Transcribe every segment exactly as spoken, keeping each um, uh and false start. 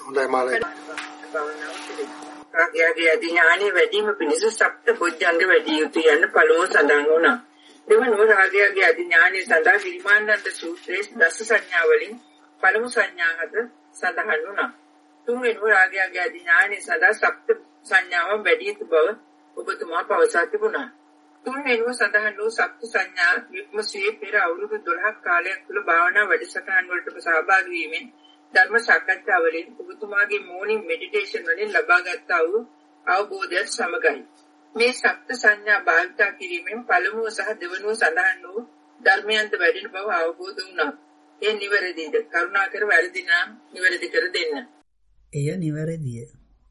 හොඳයි මාළයි. රාගයගේ අධි ඥානෙ වැඩිම පිණිස සප්ත බොජ්ජංග වැඩි යුතු යන පළමුව සඳහන් වුණා. දෙවනුව රාගයගේ අධි ඥානෙ සඳහා විරිමානන්ද සූත්‍රයේ දස සංඥා වලින් පළමු සංඥා හත සඳහන් වුණා. තුන්වෙනුව රාගයගේ අධි ඥානෙ සඳහා සප්ත සංඥාවන් වැඩි යුතු බව ඔබතුමා පවසා තිබුණා. තුන්වෙනුව සඳහන් වූ සප්ත සංඥා වික්මසේ පෙර අවුරුදු දොළහක් කාලයක් තුළ භාවනා වැඩසටහන් වලට සහභාගී වීමෙන් ධර්ම සාකච්ඡා වලින් ඔබතුමාගේ මෝර්නිං මෙඩිටේෂන් වලින් ලබාගත් වූ අවබෝධයත් සමගයි. මේ සප්ත සංඥා භාවිතා කිරීමෙන් පළමුව සහ දෙවනුව සඳහන් වූ ධර්මයන්ට වැඩෙන බව අවබෝධ වුණා. ඒ නිවැරදිද? කරුණාකර වැරදි නම් නිවැරදි කර දෙන්න. එය නිවැරදිය.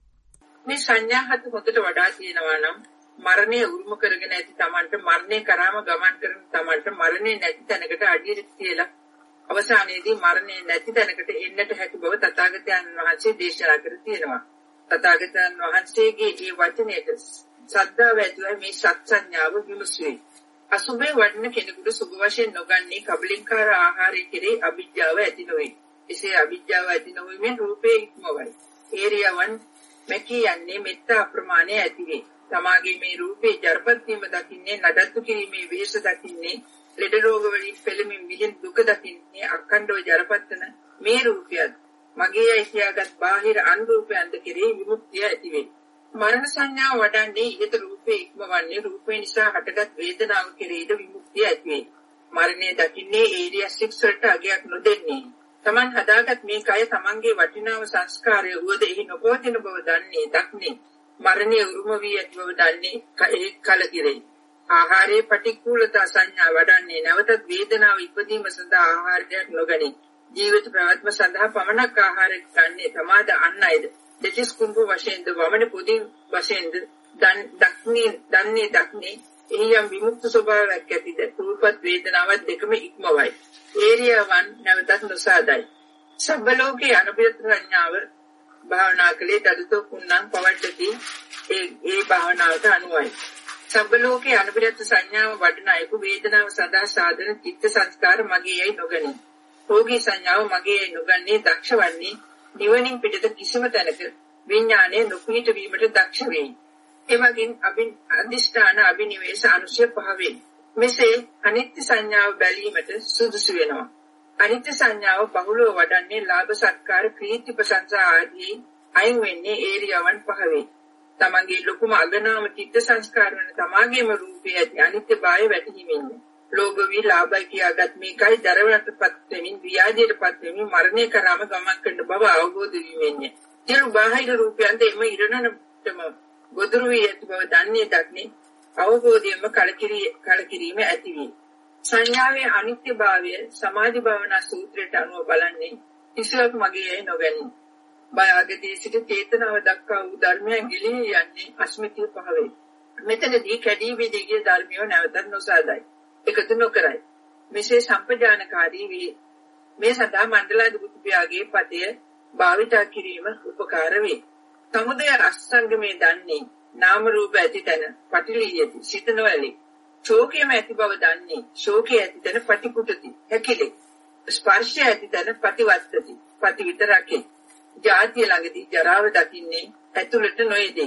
මේ සංඥා හත හොතට වඩා තියෙනවා නම් මරණය උරුම කරගෙන ඇති Tamanට මරණය කරාම ගමන් කරන Tamanට මරණය නැති තැනකට අඩිය තියලා අවසානයේදී මරණය නැති තැනකට එන්නට හැකි බව තථාගතයන් වහන්සේ දේශනා කර තියෙනවා. තථාගතයන් වහන්සේගේ මේ වචනයට ශ්‍රද්ධාව ඇතුළේ මේ සත් සංඥාව විමසුවේ. අසුභේ වඩන කෙනෙකුට සුභ වශයෙන් නොගන්නේ කබලින්කාර ආහාරය කෙරෙහි අවිජ්ජාව ඇති නොවේ. එසේ අවිජ්ජාව ඇති නොවීමෙන් රූපේ ඉක්මවයි. ඒරියවන් මෙකී යන්නේ මෙත්තා අප්‍රමාණය ඇතිවේ. තමාගේ මේ රූපේ ජරපත් වීම දකින්නේ, නඩත්තු කිරීමේ වෙහෙස දකින්නේ, ලෙඩ රෝග වලින් පෙළෙමින් විඳින දුක දකින්නේ, අඛණ්ඩව ජරපත් වන මේ රූපයත් මගේ ඇසියාගත් බාහිර අනුරූපයන්ද කෙරෙහි විමුක්තිය ඇතිවේ. මරණ සංඥාව වඩන්නේ ඉහත රූපේ ඉක්මවන්නේ රූපේ නිසා හටගත් වේදනාව කෙරෙහිද විමුක්තිය ඇතිවේ. මරණය දකින්නේ ඒරියා සික්ස් වලට අගයක් නොදෙන්නේ. Taman හදාගත් මේ කය Tamanගේ වටිනාම සංස්කාරය වුවද එහි නොපවතින බව දන්නේ, දක්නේ. මරණය උරුම වී ඇති බව දන්නේ ඒ කලකිරේ. ආහාරයේ පටික්කුලතා සංඥා වඩන්නේ නැවතත් වේදනාව ඉපදීම සඳහා ආහාරයක් නොගනී. ජීවිත පැවැත්ම සඳහා පමණක් ආහාරයක් ගන්නේ තමාද අන් අයද. දෙතිස් කුඹ වශයෙන්ද වමන පුදින් වශයෙන්ද දක්නේ දන්නේ දක්නේ එහි යම් විමුක්ත ස්වභාවයක් ඇතිද රූපත් වේදනාවත් දෙකම ඉක්මවයි. ඒරියාවන් නැවතත් නොසාදයි. සබ්බලෝකේ අනුබිරත සංඥාව භාවනා කලේ තදුතෝ කුණං පවට්ටති ඒ ඒ භාවනාවට අනුවයි. සබ්බලෝකේ අනුබිරත සංඥාව වඩන අයකු වේදනාව සඳහා සාධන චිත්ත සංස්කාර මගේ යයි නොගනී. භෝගී සංඥාව මගේ යයි නොගන්නේ දක්ෂ වන්නේ නිවනින් පිටත කිසිම තැනක විඥානයේ නොපීඨ වීමට දක්ෂ වෙයි. එමගින් අභි අධිෂ්ඨාන අභිනිවේෂ අනුශය පහ වේ. මෙසේ අනිත්‍ය සංඥාව බැලීමට සුදුසු වෙනවා. අනිත්‍ය සංඥාව බහුලව වඩන්නේ ලාභ සත්කාර ප්‍රීති ප්‍රශංසා ආදී අයින් වෙන්නේ ඒරියාවන් පහ වේ. තමන්ගේ ලොකුම අගනාම චිත්ත සංස්කාර වෙන තමාගේම රූපයේ ඇති අනිත්‍යභාවය වැටහීමෙන්නේ. ලෝභ වී ලාභයි කියාගත් මේකයි දරවලටපත් වෙමින් ව්‍යාධියටපත් වෙමින් මරණය කරාම ගමන් කරන බව අවබෝධ වීමෙන්නේ. සියලු බාහිර රූපයන්ද එම ඉරණනටම ගොදුරු වී ඇති බව දන්නේ දක්නේ අවබෝධයෙන්ම කලකිරී කලකිරීම ඇති වේ. සංඥාවේ අනිත්‍යභාවය සමාධි භාවනා සූත්‍රයට අනුව බලන්නේ කිසිවක් මගේ යයි නොගනී. බයගදී සිට චේතනාව දක්වා වූ ධර්මයන් ගිලී යන්නේ අස්මිතිය පහ වේ. මෙතනදී කැඩී බිඳී ගිය ධර්මියෝ නැවතත් නොසාදයි. එකතු නොකරයි. මෙසේ සම්පජානකාරී වේ. මේ සඳහා මණ්ඩලාධිපතිගේ පදය භාවිතා කිරීම උපකාර වේ. සමුදය අස්සංගමේ දන්නේ නාම රූප ඇති තැන පටිලියති සිත නොඇලි. ශෝකයම ඇති බව දන්නේ ශෝකයේ ඇති තැන පටිකුටති හැකිලි. ස්පර්ශය ඇති තැන පටිවත්තති පටි විතරකේ. ජාතිය ළඟදී ජරාව දකින්නේ ඇතුළට නොයේදී.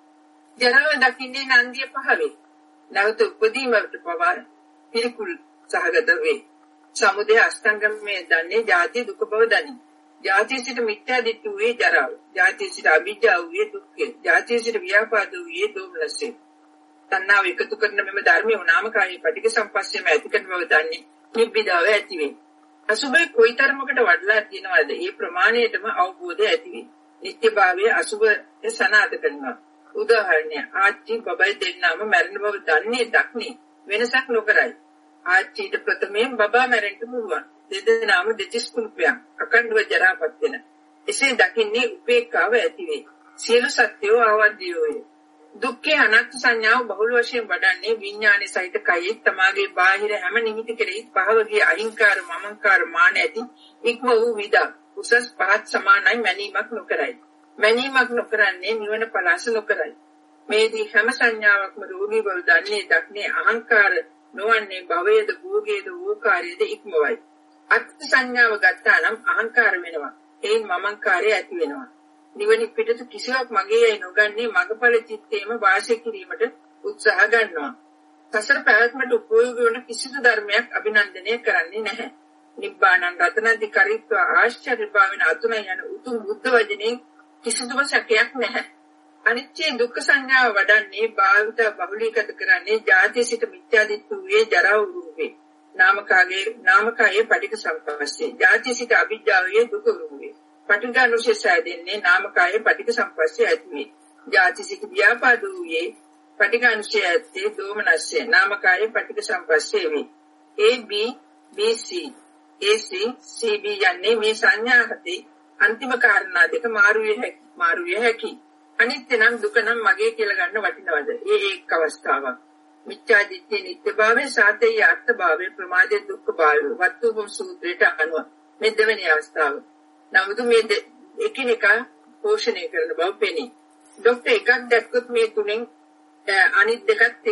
ජරාව දකින්නේ නන්දිය පහවේ. නැවත උපදීමට පවා පිළිකුල් සහගත වේ. සමුදය අස්තංගමේ දන්නේ ජාතිය දුක බව දනි. ජාතිය සිට මිත්‍යා දිට්ඨි වූයේ ජරාව. ජාතිය සිට අවිජ්ජා වූයේ දුක්ඛය. ජාතිය සිට ව්‍යාපාද වූයේ දෝමනසය. තණ්හාව එකතු කරන මෙම ධර්මයේ නාමකාරී පටික සම්පස්සයම ඇති කරන බව දන්නේ නිබ්බිදාව ඇති වේ. අසුභේ කොයිතරමකට වඩලා තියෙනවද ඒ ප්‍රමාණයටම අවබෝධය ඇති වේ. නිත්‍යභාවයේ අසුභය සනාථ කරනවා. උදාහරණය ආච්චි බබයි දෙන්නාම මැරෙන බව දන්නේ දක්නේ වෙනසක් නොකරයි. ආච්චිට ප්‍රථමයෙන් බබා මැරෙන්න පුළුවන්. දෙදෙනාම දෙතිස් කුණුපයක් අකණ්ඩව ජරාපත් වෙන. එසේ දකින්නේ උපේක්ඛාව ඇති වේ. සියලු සත්‍යෝ අවද්දියෝය. දුක්ඛේ අනාත්ම සංඥාව බහුල වශයෙන් වඩන්නේ විඥානයේ සහිත කයෙහි තමාගේ බාහිර හැම නිමිති කෙරෙහි පහවගේ අහිංකාර මමංකාර මාන ඇති ඉක්ම වූ විදා උසස් පහත් සමානයි මැනීමක් නොකරයි. මැනීමක් නොකරන්නේ නිවන පලාස නොකරයි. මේදී හැම සංඥාවක්ම රෝගී බව දන්නේ දක්නේ අහංකාර නොවන්නේ භවයේද භෝගයේද වූකාරයේද ඉක්මවයි. අත්ථ සංඥාව ගත්තා නම් අහංකාර වෙනවා. එයින් මමංකාරය ඇති වෙනවා. නිවන පිටත කිසිවක් මගේයි නොගන්නේ මගපල චිත්තේම වාසය කිරීමට උත්සාහ ගන්නවා. සසර පැවැත්මට උපයෝගී වන කිසිදු ධර්මයක් අභිනන්දනය කරන්නේ නැහැ. නිබ්බානං රතනදි කරිත්ව ආශ්චර්ය භාවන අතුන යන උතුම් බුද්ධ වචනේ කිසිදුම සැකයක් නැහැ. අනිත්‍ය දුක්ඛ සංඥාව වඩන්නේ භාවිත බහුලීගත කරන්නේ ජාතිය සිට මිත්‍යාදිත්වයේ ජරා උරුමේ. නාමකාගේ නාමකායේ පටික සම්පස්සේ. ජාතිය සිට අවිජ්ජාවේ දුක උරුමේ. පටිඝානුසය සෑදෙන්නේ නාමකායේ පටික සම්පස්සේ ඇතිවේ. ජාති සිට ව්‍යාපාදෝයේ පටිඝානුසය ඇත්තේ දෝමනස්සේ. නාමකායේ පටික සම්පස්සේ වේ. A B B C A C C B යන්නේ මේ සංඥා හතේ අන්තිම කාරණා දෙක මාරු විය හැකි. මාරු විය හැකි. අනිත්‍ය නම් දුක නම් මගේ කියලා ගන්න වටිනවද? ඒ එක් අවස්ථාවක්. මිත්‍යා දිට්ඨිය නිත්‍යභාවය, සාතේය අර්ථභාවය, ප්‍රමාදයේ දුක්ඛභාවය වත්තුපම සූත්‍රයට අනුව මේ දෙවෙනි අවස්ථාව. නමුත් මේ එකිනෙක පෝෂණය කරන බව පෙනේ. ડોක්ටර් එකක් දැක්කොත් මේ තුනෙන් අනිත් දෙකත්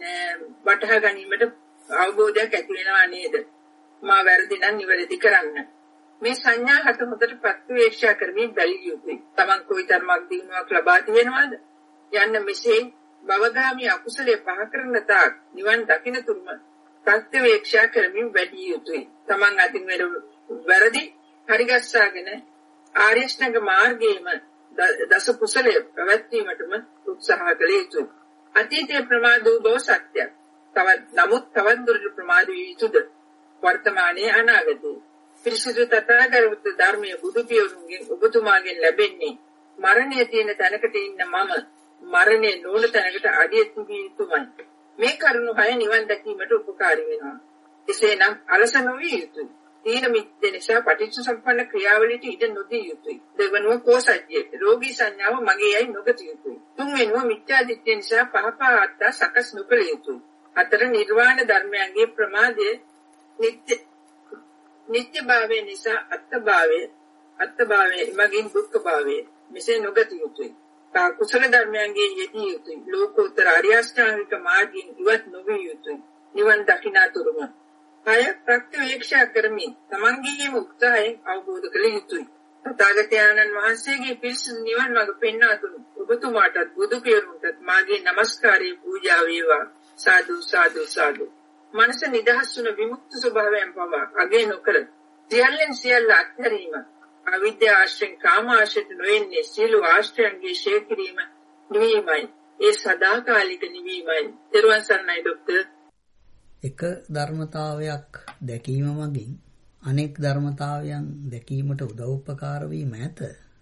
වටහා ගැනීමට අවබෝධයක් ඇති වෙනවා නේද? මා වැරදි නම් නිවැරදි කරන්න. මේ සංඥා හත හොඳට ප්‍රත්‍යක්ෂ කරමින් බැලිය යුතුයි. Taman කොයිතරම්ක් දිනුවක් ලබා තියෙනවද? යන්න මෙසේ භවගාමී අකුසලයේ පහ කරන තාක් නිවන් දකින්න තුරුම ප්‍රත්‍යක්ෂ කරමින් වැඩි යුතුයි. Taman අතින් වැරදි හරිගස්සාගෙන ආර්ය ශ්‍රැංග මාර්ගයේම දස කුසලයේ පැවැත්වීමටම උත්සාහ කළ යුතුයි. අතීතයේ ප්‍රමාද වූ බව සත්‍යයක්. තවත් නමුත් තවත් දුරට ප්‍රමාද වී යුතුද? වර්තමානයේ අනාගතයේ පිරිසිදු තථාගත ධර්මයේ බුදු පියවරුන්ගෙන් ඔබතුමාගෙන් ලැබෙන්නේ මරණය තියෙන තැනකට ඉන්න මම මරණය නොවන තැනකට අඩිය තිබිය යුතුමයි. මේ කරුණු හය නිවන් දැකීමට උපකාරී වෙනවා. එසේනම් අලස නොවිය යුතුයි. තීන මිත්‍ය නිසා පටිච්චසමුප්පන්න ක්‍රියාවලියට ඉඩ නොදිය යුතුයි. දෙවනුව කෝසජ්ජේ රෝගී සංඥාව මගේ යයි නොගත යුතුයි. තුන්වෙනුව මිත්‍යා දිට්ඨිය නිසා පහපා අත්තා සකස් නොකළ යුතුයි. හතර නිර්වාණ ධර්මයන්ගේ ප්‍රමාදයේ නිත්‍ය නිත්‍යභාවය නිසා අත්භාවය අත්භාවය මගින් දුක්ඛභාවය මෙසේ නොගත යුතුයි. තා කුසල ධර්මයන්ගේ යෙදී යුතුයි. ලෝකෝත්තර ආර්ය අෂ්ටාංගික මාර්ගයෙන් ඉවත් නොවිය යුතුයි. නිවන් දකින්නතුරුම අය ප්‍රත්‍යක්ෂ කරමින් තමන්ගේම උත්සාහයෙන් අවබෝධ කළ යුතුයි. තථාගතයන්න් වහන්සේගේ පිරිසිදු නිවන් මඟ පෙන්වා දුන් ඔබතුමාටත් බුදු පියරුන්ටත් මාගේ নমස්කාරය පූජා වේවා. සාදු සාදු සාදු. මනස නිදහස් වන විමුක්ත ස්වභාවයෙන් පවා අගේ නොකර සියල්ලෙන් සියල්ල අත්හැරීම අවිද්‍යා ආශ්‍රයෙන් කාම ආශ්‍රයට නොෙන්නේ සියලු ආශ්‍රයන්ගේ ඡේ කිරීම නිවීමයි. ඒ සදාකාලික නිවීමයි. ත්වන් සරණයි ડોක්ටර්. එක ධර්මතාවයක් දැකීම මගින් අනෙක් ධර්මතාවයන් දැකීමට උදව් උපකාර වීම ඇත.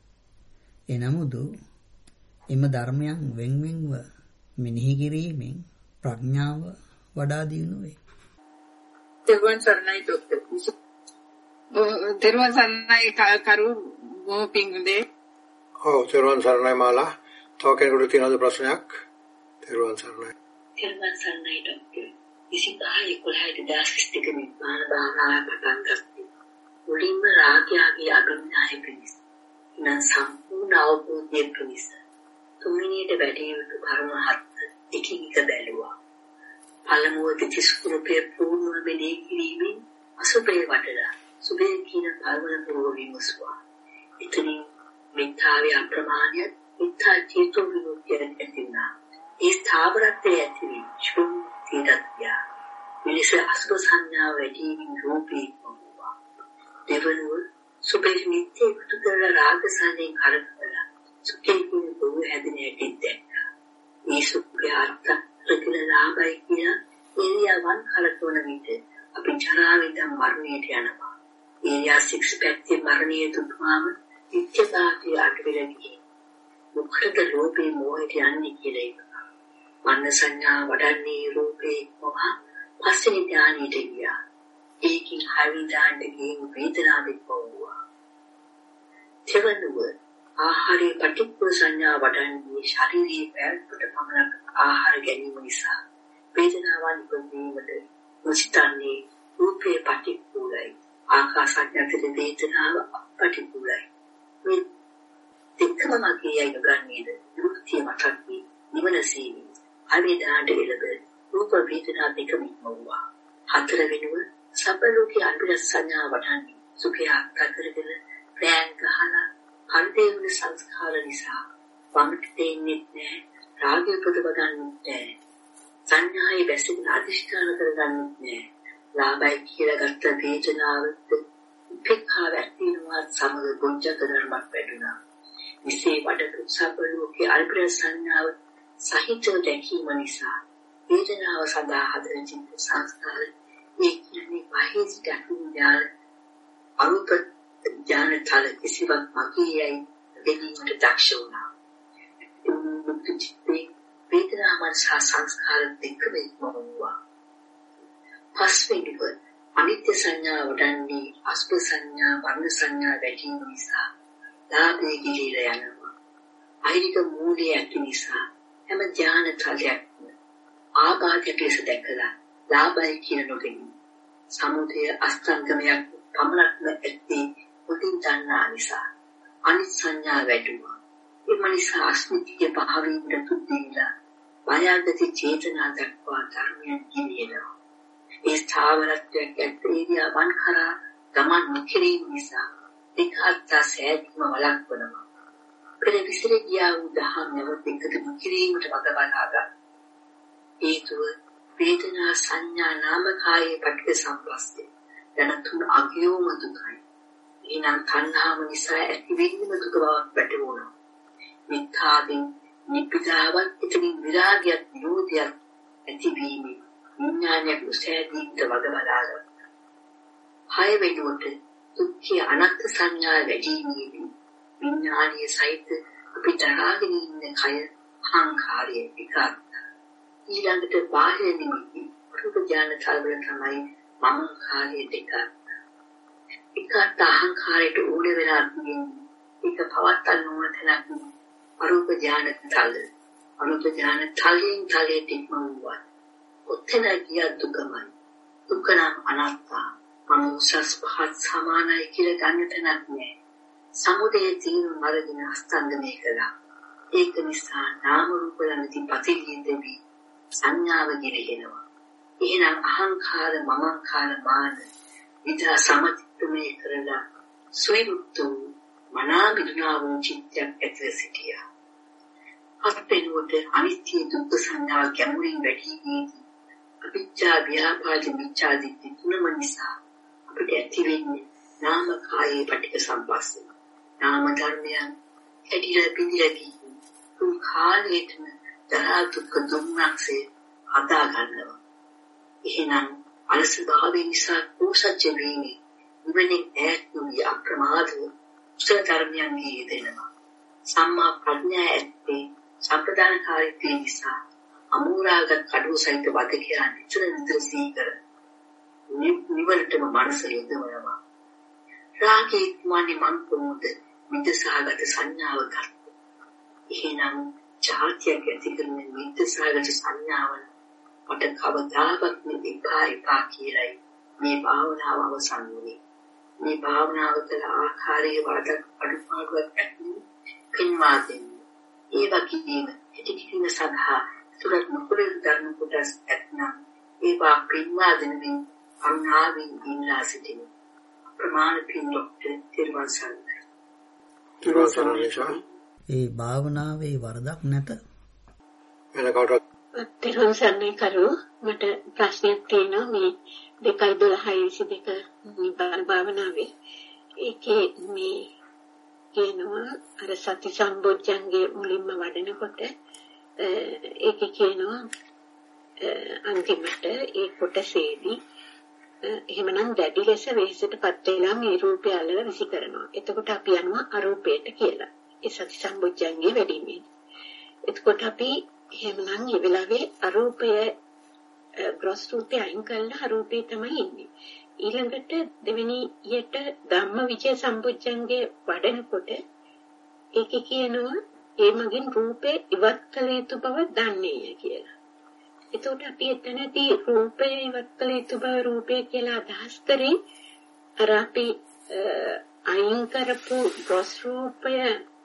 එනමුදු එම ධර්මයන් වෙන්වෙන්ව මෙනෙහි කිරීමෙන් ප්‍රඥාව වඩා දියුණු වේ. ත්වන් සරණයි ડોක්ටර්. ත්වන් සරණයි කරු මොපින්ගුදේ. ඔව් ත්වන් සරණයි මාලා. තව කෙනෙකුට තියෙනවද ප්‍රශ්නයක්? ත්වන් සරණයි. ත්වන් සරණයි ડોක්ටර්. විසිපහ එකොළහ දහස් දෙක නිර්මාණ භාවනාව පටන් ගත්තා. මුලින්ම රාගයගේ අගමනාය පිණිස. නම් සම්පූර්ණ අවබෝධය පිණිස. තුන්වෙනියට වැඩිවුණු කරුණු හත් එකින් එක බැලුවා. පළමුව දිස්කුරුපේ පූර්ණ මෙලේ කිරීමෙන් අසුබේ වඩලා සුබේ කියන පළවන පුරව විමසුවා. එතනින් මිත්‍යාවේ අප්‍රමාණය මිත්‍යා චේතෝ විමුක්තිය ඇතිවෙනා. ඒ ස්ථාවරත්වයේ ඇතිවි ශුම් තීරත්‍ය. මිනිස අසුබ සංඥා වැඩිමින් රූපී වුණා. දෙවනුව සුබේ නිත්‍ය එකතු කරලා රාග සංයෙන් කරකවලා සුඛේ කියන බව හැදෙන හැටි දැක්කා. මේ සුඛය අර්ථ ප්‍රතිලාභයි කියන ඒරියාවන් කලතොන විට අපි ජරාවෙන් මරණයට යනවා. ඒරියා සික්ස් පැත්තේ මරණයේ දුක්මාම නිත්‍යතාවයේ අටවිලන්නේ. මොකද රූපේ මොහේට යන්නේ කියලා එක. මන්න සංඥා වඩන්නේ රූපේ මොහ පස්සේ ධානයට ගියා. ඒකින් හරි දාන්නගේ වේදනාවෙත් වුණා. දෙවනුව ආහාරයේ පටිච්ච සංඥා වඩන්නේ ශාරීරික පැවැත්මට පමණක් ආහාර ගැනීම නිසා වේදනාවන් ඉපදීමට මුසිතන්නේ රූපේ පටිච්චුලයි ආකාසඥාතේ වේදනාව අපටිච්චුලයි මේ දෙකම මගේ යගන්නේද මුක්තිය මතකී නිවන සීනි අවිදාට එළඹ රූප වේදනා දෙකම ඉක්මවුවා. හතර වෙනුව සබ්බ ලෝකයේ අනිත් සංඥා වඩන්නේ සුඛය අත්කරගෙන පෑන් ගහලා පරිදේවන සංස්කාර නිසා වමට දෙන්නේ නැහැ. රාගය ප්‍රතිපදන්නේ නැහැ. සංඥායි බැසගෙන අධිෂ්ඨාන කරගන්නේ නැහැ. ලාභයි කියලා ගත්ත වේදනාවත් උපේක්ෂා වැටෙනවා සමග ගොංජක ධර්මයක් වැඩුණා. විසේ වඩ උත්සාහවලෝකේ අල්පර සංඥාව සහිතව දැකීම නිසා වේදනාව සඳහා හදන චිත්ත සංස්කාර ඒ කියන්නේ බාහිර දක්වන ඥාන අනුප ඥාන තල කිසිවක් මගියයි දෙවියන්ට දක්ෂ වුණා. මුක්ති චිත්තේ වේදනාව සහ සංස්කාර දෙකම ඉක්මවුවා. පස්වෙනිව අනිත්‍ය සංඥා වඩන්නේ අස්ප සංඥා වර්ණ සංඥා වැඩිම නිසා ලාභයේ ගිලිලා යනවා. අයිරික මූලයේ ඇති නිසා හැම ඥාන තලයක්ම ආබාධයට ලෙස දැකලා ලාභයි කියන නොදෙනි. සමුදය අස්තංගමයක් පමණක්ම ඇත්තේ මුලින් දන්නා නිසා අනිත් සංඥා වැඩුවා. ඒ නිසා අස්මිතිය භාවයෙන් තුදීලා මායාගති චේතනා දක්වා ධර්මයන් ගිලිනවා. ඒ ස්ථාවරත්වයක් ඇත්තේදියා වන් කරා ගමන් නොකිරීම නිසා දෙකත් සෑදීම වළක්වනවා. පෙර විසිර ගියා වූ දහම් නැවත එකතු නොකිරීමට වග බලාගත් හේතුව වේදනා සංඥා නාම කායේ පටිච්ච සම්පස්සේ යන තුන අගයෝම දුකයි. එනම් තණ්හාව නිසා ඇතිවීම දුක බවක් වැටහුණා. මිත්‍යාවෙන් නිපිදාවක් එතනින් විරාගයක් නිරෝධයක් ඇතිවීම විඥානයක් උසෑදීමට වග බලාගත්. හය වෙනුවට දුක්ඛ අනත්ත් සංඥා වැඩිීමේදී විඥානීය සහිත අපි දරාගෙන ඉන්න කය අහංකාරයේ විකාර. ඊළඟට බාහිර නිමිති රූප ඥාන තලවල තමයි මම කාර්යයේ දෙක. එකට අහංකාරයට ඕන වෙලා තියෙන්නේ ඒක පවත්තන්න ඕන තැනක් අරූප ඥාන තල. අරූප ඥාන තලයෙන් තලයට ඉක්මවුවා. ඔතන ගිය දුකමයි. දුක නම් අනාත්මයි. මම උසස් පහත් සමානයි කියලා ගන්න තැනක් නෑ. සමුදය තීන මරදින අස්තංගමය කළා. ඒක නිසා නාම රූප ළඟදී ප්‍රතිලියෙන් දෙවි සංඥාව ගිලිනවා. එහෙනම් අහංකාර මමංකාර මාන විදා සමතිත්මේ කරලා සුවිමුක්තු මනා මිදුනා වූ චිත්තයක් ඇතුළේ සිටියා. අත්පෙනුවට අනිත්‍ය දුක්ඛ සංඥා ගැඹුරින් වැටීමේදී අවිච්ඡා ව්‍යාපාද මිච්ඡා දිට්ඨි තුනම නිසා අපිට ඇති වෙන්නේ නාම කායේ පටික සම්පස්සේ. නාම ධර්මයන් ඇදිලා පිළිලා ගිහින් තුන් කාලයකම දරා දුක්ඛ දුම්නක්සේ හදා ගන්නවා. එහෙනම් අලස භාවය නිසා කුසච්ච වීමේ නිවනින් ඈත් වූ අප්‍රමාදව උසල ධර්මයන්ගේ යෙදෙනවා. සම්මා ප්‍රඥා ඇත්තේ සම්ප්‍රදානකාරීත්වය නිසා අමෝරාගත් කඩුව සහිත වද කියලා නිතර නිතර සීකර නිවනටම මනස යොදවනවා. රාගී මනි මන් කොමුද මිත්‍යාසහගත සංඥාව ගන්න. එහෙනම් චාර්ත්‍යයක් ඇති කරන මිත්‍යාසහගත සංඥාවල මට කවදාවත් මෙපා එපා කියලයි මේ භාවනාව අවසන් වුනේ. මේ භාවනාව කළ ආකාරයේ වඩ අනුපාඩුවක් ඇති පින්වා දෙන්නේ. ඒ වගේම හිතකිරීම සඳහා සුරත් නොකරන ධර්ම කොටස් ඇතනම් ඒවා පින්වා දෙනමින් අන්නාවින් ඉන්නා සිටින ප්‍රමාණ පින්වත්ට තිරුවන් සරණයි. තිරුවන් සරණයි. ඒ භාවනාවේ වරදක් නැත. වෙන කවුරුත් තිරුවන් සරණයි කරු මට ප්‍රශ්නයක් තියෙනවා මේ දෙකයි දොළහයි විසිදෙක නිබ්බාන භාවනාවේ. ඒකේ මේ කියනවා අර සති සම්බොජ්ජංගේ මුලින්ම වඩනකොට ඒකේ කියනවා අන්තිමට ඒ කොටසේදී එහෙමනම් දැඩි ලෙස වෙහෙසටපත් වෙලා මේ රූපය අල්ලලා විසි කරනවා. එතකොට අපි යනවා අරූපයට කියලා. ඒ සති සම්බොජ්ජංගේ වැඩිමේ. එතකොට අපි එහෙමනම් මේ වෙලාවේ අරූපය ග්‍රොස් රූපය අයින් කරලා අරූපේ තමයි ඉන්නේ. ඊළඟට දෙවෙනි යට ධම්ම විචේ සම්බොජ්ජංගේ වඩනකොට ඒකේ කියනවා ඒ මගින් රූපේ ඉවත් කළ යුතු බව දන්නේය කියලා. එතකොට අපි එතනදී රූපය ඉවත් කළ යුතු බව රූපය කියලා අදහස් කරේ අර අපි අයින් කරපු ග්‍රොස් රූපය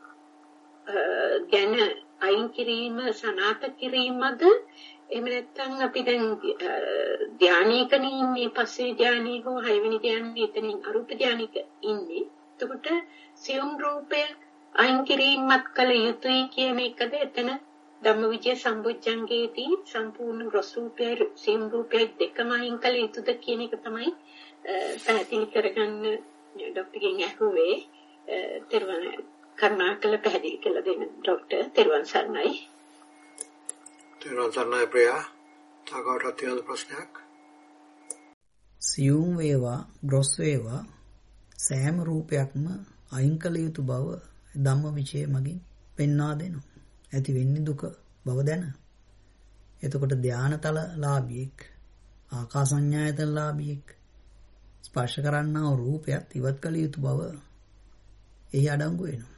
ගැන අයින් කිරීම සනාත කිරීමද එහෙම නැත්නම් අපි දැන් ධානයකනේ ඉන්නේ පස්සේ ධානී හෝ හයවෙනි ධානී එතනින් අරූප ධානීක ඉන්නේ එතකොට සියුම් රූපය අයින් කිරීමත් කළ යුතුයි කියන එකද එතන ධම්මවිජය සම්බොජ්ජංගයේදී සම්පූර්ණ රස රූපය සියුම් රූපය දෙකම අයින් කළ යුතුද කියන එක තමයි පැහැදිලි කරගන්න ડોක්ටර්ගෙන් අහුවේ. තෙරුවන් කරුණාකර පැහැදිලි කළ දෙන්න ડોක්ටර්. තෙරුවන් සරණයි. තෙරුවන් සරණයි ප්‍රියා. තාකවට තියෙන ප්‍රශ්නයක්? සියුම් වේවා ග්‍රොස් වේවා සෑම රූපයක්ම අයින් කළ යුතු බව ධම්මවිචය මගින් පෙන්වා දෙනවා. ඇති වෙන්නේ දුක බව දැන. එතකොට ධානතල ලාභියෙක් ආකාසඤ්ඤායතන ලාභියෙක් ස්පර්ශ කරන්නා වූ රූපයත් ඉවත් කළ යුතු බව එහි අඩංගු වෙනවා.